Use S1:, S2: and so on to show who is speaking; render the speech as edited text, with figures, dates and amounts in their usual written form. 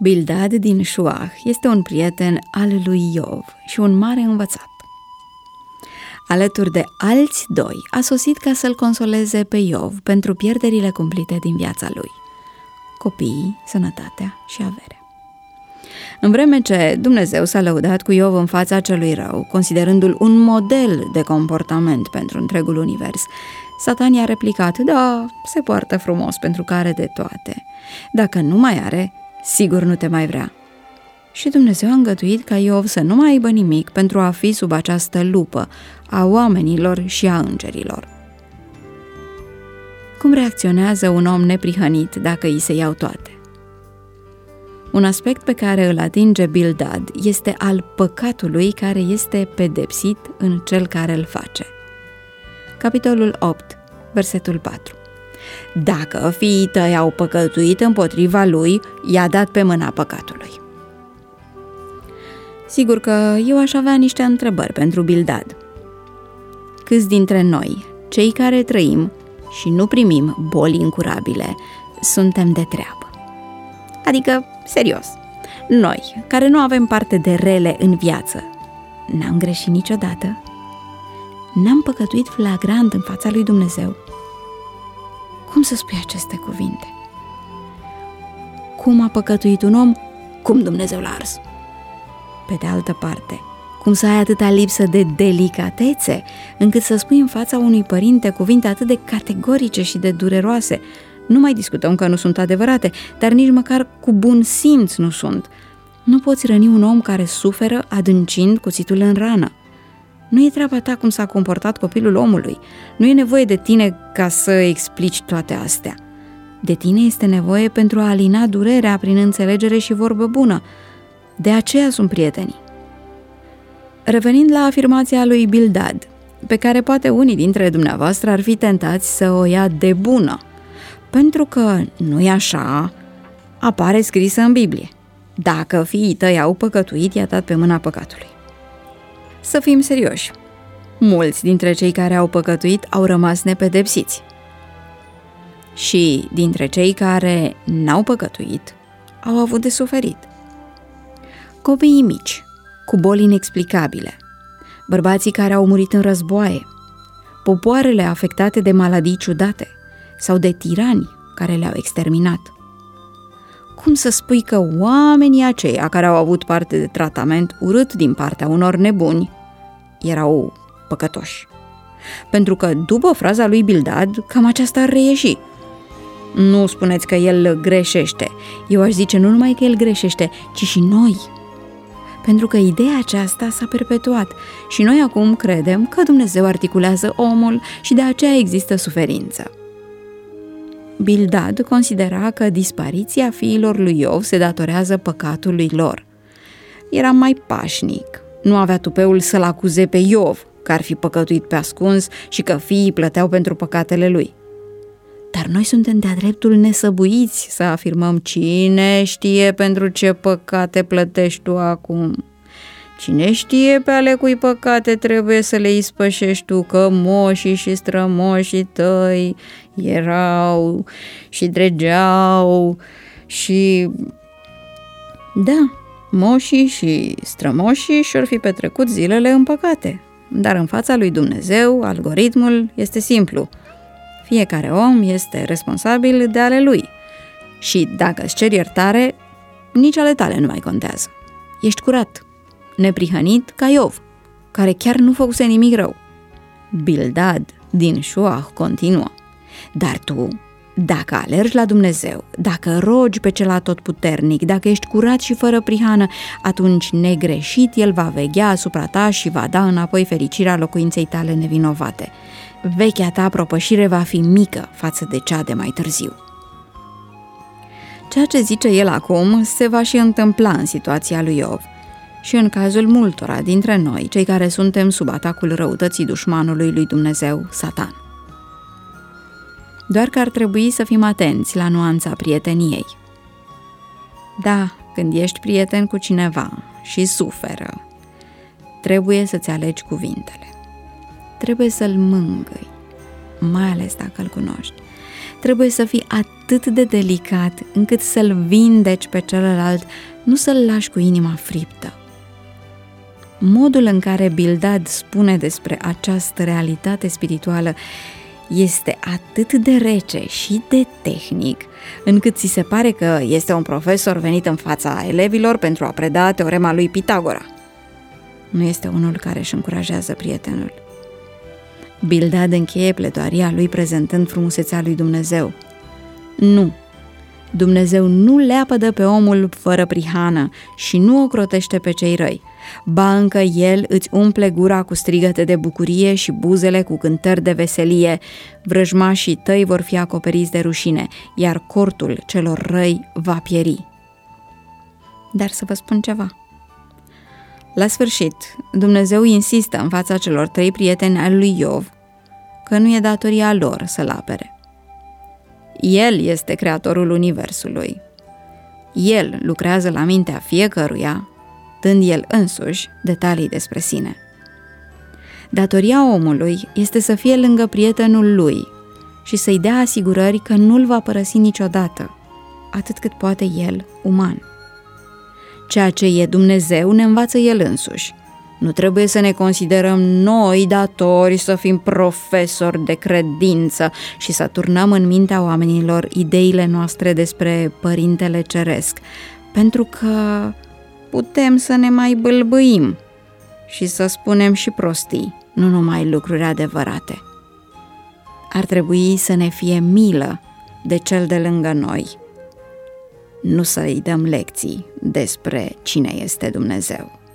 S1: Bildad din Șuah este un prieten al lui Iov și un mare învățat. Alături de alți doi, a sosit ca să-l consoleze pe Iov pentru pierderile cumplite din viața lui: copiii, sănătatea și averea. În vreme ce Dumnezeu s-a lăudat cu Iov în fața celui rău, considerându-l un model de comportament pentru întregul univers, Satan i-a replicat: da, se poartă frumos pentru că are de toate. Dacă nu mai are, sigur nu te mai vrea. Și Dumnezeu a îngăduit ca Iov să nu mai aibă nimic pentru a fi sub această lupă a oamenilor și a îngerilor. Cum reacționează un om neprihănit dacă îi se iau toate? Un aspect pe care îl atinge Bildad este al păcatului care este pedepsit în cel care îl face. Capitolul 8, versetul 4. Dacă fiii tăi au păcătuit împotriva lui, i-a dat pe mâna păcatului. Sigur că eu aș avea niște întrebări pentru Bildad. Câți dintre noi, cei care trăim și nu primim boli incurabile, suntem de treabă? Adică, serios, noi, care nu avem parte de rele în viață, n-am greșit niciodată? N-am păcătuit flagrant în fața lui Dumnezeu? Cum să spui aceste cuvinte? Cum a păcătuit un om, cum Dumnezeu l-a ars? Pe de altă parte, cum să ai atâta lipsă de delicatețe, încât să spui în fața unui părinte cuvinte atât de categorice și de dureroase? Nu mai discutăm că nu sunt adevărate, dar nici măcar cu bun simț nu sunt. Nu poți răni un om care suferă adâncind cuțitul în rană. Nu e treaba ta cum s-a comportat copilul omului. Nu e nevoie de tine ca să explici toate astea. De tine este nevoie pentru a alina durerea prin înțelegere și vorbă bună. De aceea sunt prietenii. Revenind la afirmația lui Bildad, pe care poate unii dintre dumneavoastră ar fi tentați să o ia de bună, pentru că nu-i așa, apare scrisă în Biblie: dacă fiii tăi au păcătuit, i-a dat pe mâna păcatului. Să fim serioși, mulți dintre cei care au păcătuit au rămas nepedepsiți. Și dintre cei care n-au păcătuit, au avut de suferit. Copiii mici, cu boli inexplicabile, bărbații care au murit în războaie, popoarele afectate de maladii ciudate sau de tirani care le-au exterminat. Cum să spui că oamenii aceia care au avut parte de tratament urât din partea unor nebuni erau păcătoși? Pentru că, după fraza lui Bildad, cam aceasta ar reieși. Nu spuneți că el greșește. Eu aș zice nu numai că el greșește, ci și noi. Pentru că ideea aceasta s-a perpetuat și noi acum credem că Dumnezeu articulează omul și de aceea există suferință. Bildad considera că dispariția fiilor lui Iov se datorează păcatului lor. Era mai pașnic, nu avea tupeul să-l acuze pe Iov că ar fi păcătuit pe ascuns și că fiii plăteau pentru păcatele lui. Dar noi suntem de-a dreptul nesăbuiți să afirmăm: cine știe pentru ce păcate plătești tu acum? Cine știe pe ale cui păcate trebuie să le ispășești tu, că moșii și strămoșii tăi erau și dregeau și... Da, moșii și strămoșii și-or fi petrecut zilele în păcate. Dar în fața lui Dumnezeu, algoritmul este simplu. Fiecare om este responsabil de ale lui. Și dacă îți ceri iertare, nici ale tale nu mai contează. Ești curat, neprihănit ca Iov, care chiar nu făcuse nimic rău. Bildad din Șuah continuă: dar tu, dacă alergi la Dumnezeu, dacă rogi pe cel atotputernic, dacă ești curat și fără prihană, atunci negreșit El va veghea asupra ta și va da înapoi fericirea locuinței tale nevinovate. Vechea ta propășire va fi mică față de cea de mai târziu. Ceea ce zice el acum se va și întâmpla în situația lui Iov și în cazul multora dintre noi, cei care suntem sub atacul răutății dușmanului lui Dumnezeu, Satan. Doar că ar trebui să fim atenți la nuanța prieteniei. Da, când ești prieten cu cineva și suferă, trebuie să-ți alegi cuvintele. Trebuie să-l mângâi, mai ales dacă îl cunoști. trebuie să fii atât de delicat încât să-l vindeci pe celălalt, nu să-l lași cu inima friptă. Modul în care Bildad spune despre această realitate spirituală este atât de rece și de tehnic, încât ți se pare că este un profesor venit în fața elevilor pentru a preda teorema lui Pitagora. Nu este unul care își încurajează prietenul. Bildad încheie pledoaria lui prezentând frumusețea lui Dumnezeu. Nu, Dumnezeu nu leapădă pe omul fără prihană și nu ocrotește pe cei răi. Ba încă El îți umple gura cu strigăte de bucurie și buzele cu cântări de veselie. Vrăjmașii tăi vor fi acoperiți de rușine, iar cortul celor răi va pieri. Dar să vă spun ceva. La sfârșit, Dumnezeu insistă în fața celor 3 prieteni ai lui Iov că nu e datoria lor să-l apere. El este creatorul universului. El lucrează la mintea fiecăruia, dând el însuși detalii despre sine. Datoria omului este să fie lângă prietenul lui și să-i dea asigurări că nu-l va părăsi niciodată, atât cât poate el, uman. Ceea ce e Dumnezeu ne învață El însuși. Nu trebuie să ne considerăm noi datori să fim profesori de credință și să turnăm în mintea oamenilor ideile noastre despre Părintele Ceresc, pentru că putem să ne mai bâlbâim și să spunem și prostii, nu numai lucruri adevărate. Ar trebui să ne fie milă de cel de lângă noi, nu să-i dăm lecții despre cine este Dumnezeu.